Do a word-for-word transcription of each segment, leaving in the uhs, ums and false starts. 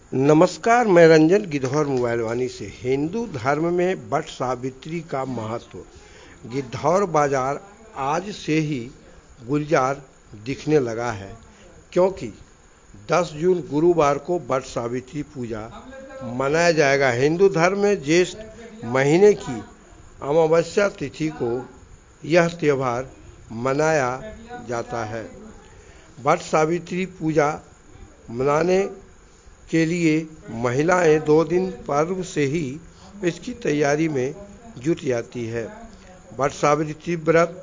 नमस्कार, मैं रंजन गिद्धौर मोबाइल वाणी से। हिंदू धर्म में वट सावित्री का महत्व। गिद्धौर बाजार आज से ही गुलजार दिखने लगा है, क्योंकि दस जून गुरुवार को वट सावित्री पूजा मनाया जाएगा। हिंदू धर्म में ज्येष्ठ महीने की अमावस्या तिथि को यह त्यौहार मनाया जाता है। वट सावित्री पूजा मनाने के लिए महिलाएं दो दिन पूर्व से ही इसकी तैयारी में जुट जाती है। वट सावित्री व्रत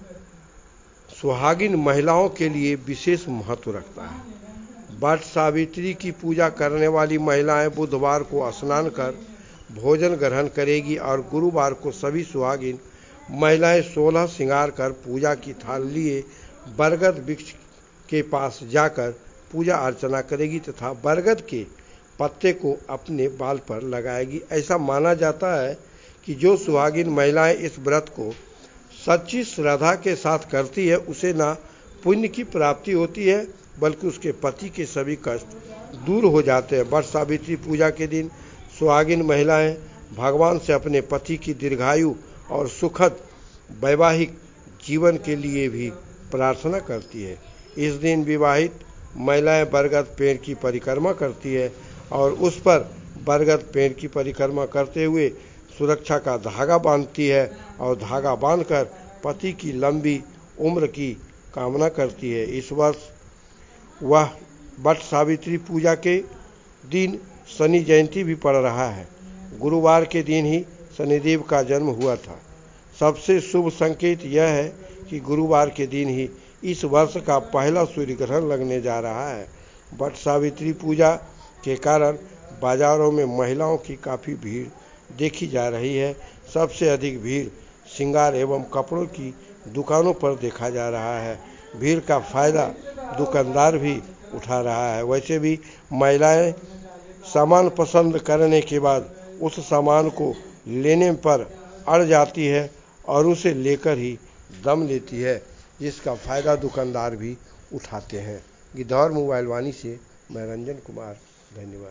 सुहागिन महिलाओं के लिए विशेष महत्व रखता है। वट सावित्री की पूजा करने वाली महिलाएं बुधवार को स्नान कर भोजन ग्रहण करेगी और गुरुवार को सभी सुहागिन महिलाएं सोलह श्रृंगार कर पूजा की थाल लिए बरगद वृक्ष के पास जाकर पूजा अर्चना करेगी तथा बरगद के पत्ते को अपने बाल पर लगाएगी। ऐसा माना जाता है कि जो सुहागिन महिलाएं इस व्रत को सच्ची श्रद्धा के साथ करती है, उसे न पुण्य की प्राप्ति होती है बल्कि उसके पति के सभी कष्ट दूर हो जाते हैं। वट सावित्री पूजा के दिन सुहागिन महिलाएं भगवान से अपने पति की दीर्घायु और सुखद वैवाहिक जीवन के लिए भी प्रार्थना करती है। इस दिन विवाहित महिलाएं बरगद पेड़ की परिक्रमा करती है और उस पर बरगद पेड़ की परिक्रमा करते हुए सुरक्षा का धागा बांधती है और धागा बांधकर पति की लंबी उम्र की कामना करती है। इस वर्ष वह वट सावित्री पूजा के दिन शनि जयंती भी पड़ रहा है। गुरुवार के दिन ही शनिदेव का जन्म हुआ था। सबसे शुभ संकेत यह है कि गुरुवार के दिन ही इस वर्ष का पहला सूर्य ग्रहण लगने जा रहा है। वट सावित्री पूजा के कारण बाजारों में महिलाओं की काफ़ी भीड़ देखी जा रही है। सबसे अधिक भीड़ श्रृंगार एवं कपड़ों की दुकानों पर देखा जा रहा है। भीड़ का फायदा दुकानदार भी उठा रहा है। वैसे भी महिलाएं सामान पसंद करने के बाद उस सामान को लेने पर अड़ जाती है और उसे लेकर ही दम लेती है, जिसका फायदा दुकानदार भी उठाते हैं। गिद्धौर मोबाइल वाणी से मैं रंजन कुमार, धन्यवाद।